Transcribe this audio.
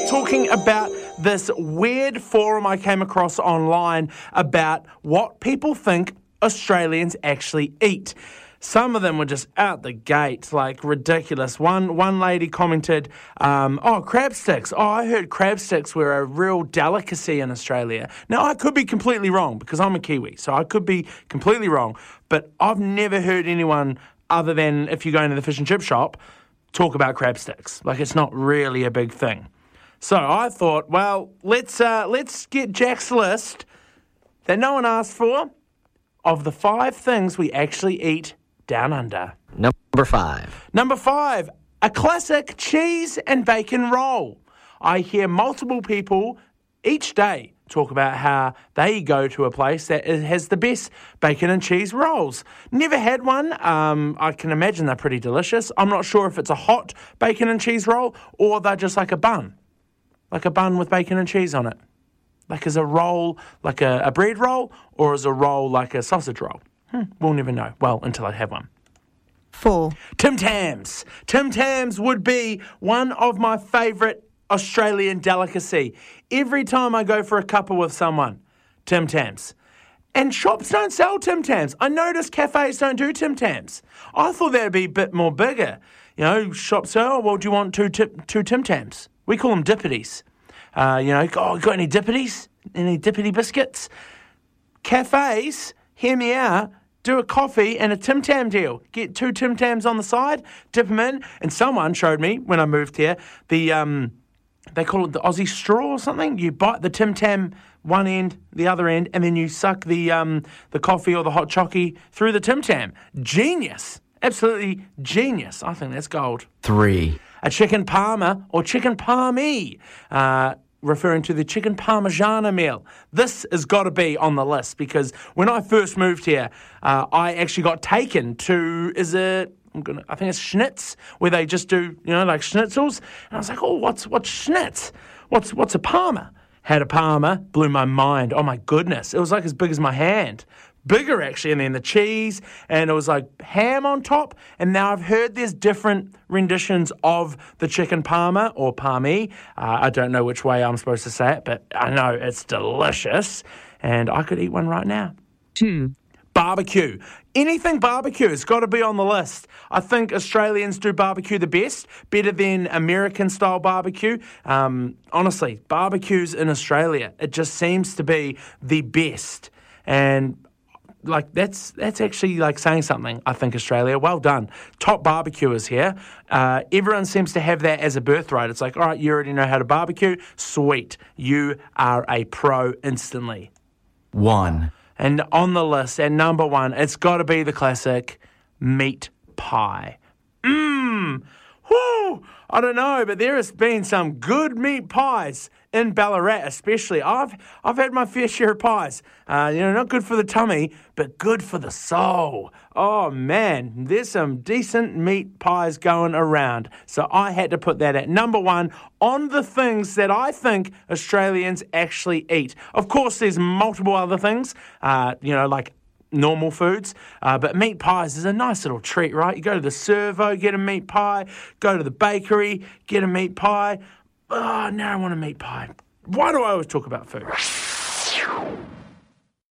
talking about this weird forum I came across online about what people think Australians actually eat. Some of them were just out the gate, like ridiculous. One lady commented, crab sticks. Oh, I heard crab sticks were a real delicacy in Australia. Now, I could be completely wrong because I'm a Kiwi, so I could be completely wrong. But I've never heard anyone, other than if you go into the fish and chip shop, talk about crab sticks. Like, it's not really a big thing. So I thought, well, let's get Jack's list that no one asked for of the 5 things we actually eat down under. Number 5. Number 5, a classic cheese and bacon roll. I hear multiple people each day talk about how they go to a place that has the best bacon and cheese rolls. Never had one. I can imagine they're pretty delicious. I'm not sure if it's a hot bacon and cheese roll or they're just like a bun with bacon and cheese on it. Like, is a roll like a bread roll or is a roll like a sausage roll? We'll never know. Well, until I have one. 4. Tim Tams. Tim Tams would be one of my favourite Australian delicacy. Every time I go for a cuppa with someone, Tim Tams. And shops don't sell Tim Tams. I noticed cafes don't do Tim Tams. I thought that'd be a bit more bigger. You know, shops say, oh, well, do you want two Tim Tams? We call them dippities. Got any dippities? Any dippity biscuits? Cafes, hear me out, do a coffee and a Tim Tam deal. Get 2 Tim Tams on the side, dip them in. And someone showed me when I moved here, they call it the Aussie straw or something. You bite the Tim Tam one end, the other end, and then you suck the coffee or the hot chockey through the Tim Tam. Genius. Absolutely genius. I think that's gold. 3. A chicken parma or chicken palmy, referring to the chicken parmigiana meal. This has got to be on the list because when I first moved here, I actually got taken to, I think it's Schnitz, where they just do, like schnitzels. And I was like, oh, what's Schnitz? What's a parma? Had a parma, blew my mind. Oh my goodness. It was like as big as my hand. Bigger, actually, and then the cheese, and it was like ham on top. And now I've heard there's different renditions of the chicken parma or palmy. I don't know which way I'm supposed to say it, but I know it's delicious, and I could eat one right now. 2. Barbecue. Anything barbecue has got to be on the list. I think Australians do barbecue the best, better than American-style barbecue. Honestly, barbecues in Australia, it just seems to be the best. And like that's actually like saying something, I think, Australia. Well done. Top barbecuers here. Everyone seems to have that as a birthright. It's like, all right, you already know how to barbecue. Sweet. You are a pro instantly. 1. And on the list, at number 1, it's got to be the classic meat pie. Whoo! I don't know, but there has been some good meat pies in Ballarat, especially. I've had my fair share of pies. Not good for the tummy, but good for the soul. Oh, man, there's some decent meat pies going around. So I had to put that at number 1 on the things that I think Australians actually eat. Of course, there's multiple other things, like normal foods, but meat pies is a nice little treat, right? You go to the servo, get a meat pie, go to the bakery, get a meat pie. Oh, now I want a meat pie. Why do I always talk about food?